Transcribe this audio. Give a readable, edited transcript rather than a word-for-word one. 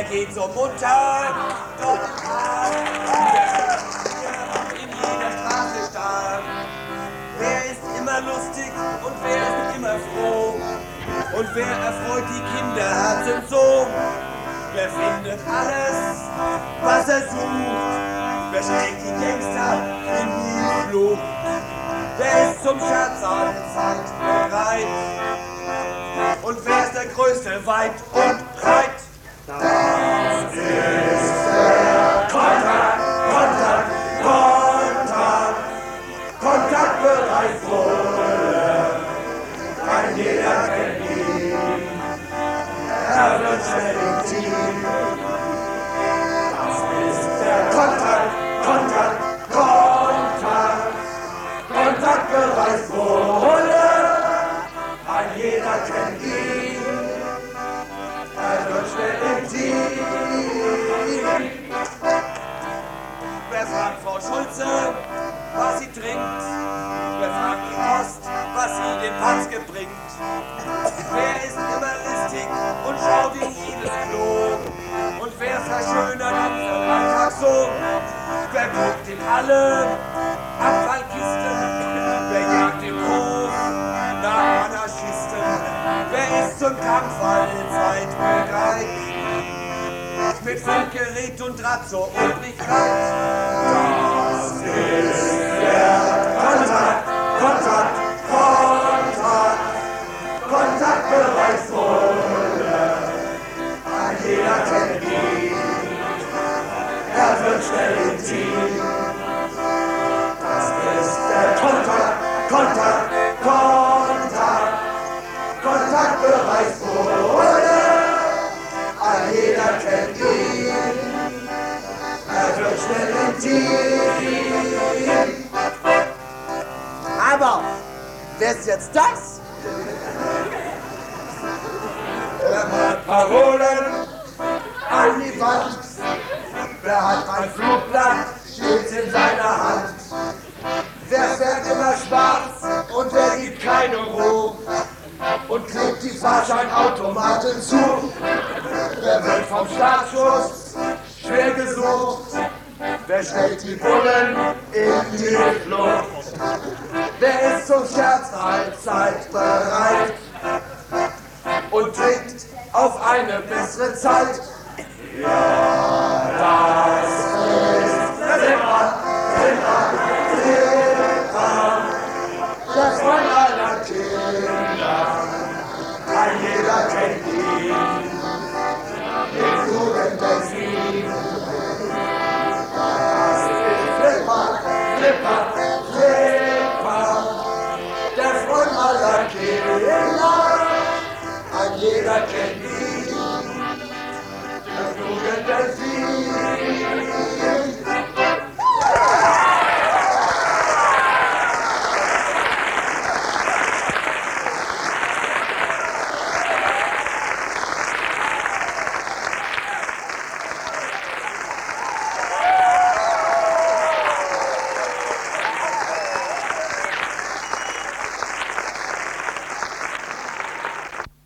Wer geht so munter durch den Park? Wer in jeder Straße stark? Wer ist immer lustig und wer ist immer froh? Und wer erfreut die Kinderherzen so? Wer findet alles, was er sucht? Wer schlägt die Gangster in die Flucht? Wer ist zum Scherz allzeit bereit? Und wer ist der Größte weit und breit? Das ist der Kontakt, Kontaktbereich Fohlen. Ein jeder kennt ihn, er wird schnell im Team. Das ist der Kontaktbereich Fohlen. Ein jeder kennt ihn, er wird schnell im Team. Wer fragt Frau Schulze, was sie trinkt? Wer fragt die Post, was sie dem Patzke bringt? Wer ist immer listig und schaut in jedes Klo? Und wer verschönert unseren Alltag so? Wer guckt in alle Abfallkisten? Wer jagt im Hof nach Anarchisten? Wer ist zum Kampf allzeit bereit? Mit Funkgerät und Draht zur Obrigkeit. Das ist der Kontaktbereich Fohlen. Ein jeder kennt ihn, er wird schnell im Team. Das ist der Kontaktbereich Fohlen. Ein jeder kennt ihn, er wird schnell im Team. Aber, wer ist jetzt das? Wer macht Parolen an die Wand? Wer hat ein Flugblatt stets in seiner Hand? Wer fährt immer schwarz und wer gibt keine Ruhe? Und klebt die Fahrscheinautomaten zu? Wer wird vom Staatsschutz schwer gesucht? Wer stellt die Bullen in die Flucht? Wer ist zum Scherz allzeit bereit und trinkt auf eine bessere Zeit? Ja, da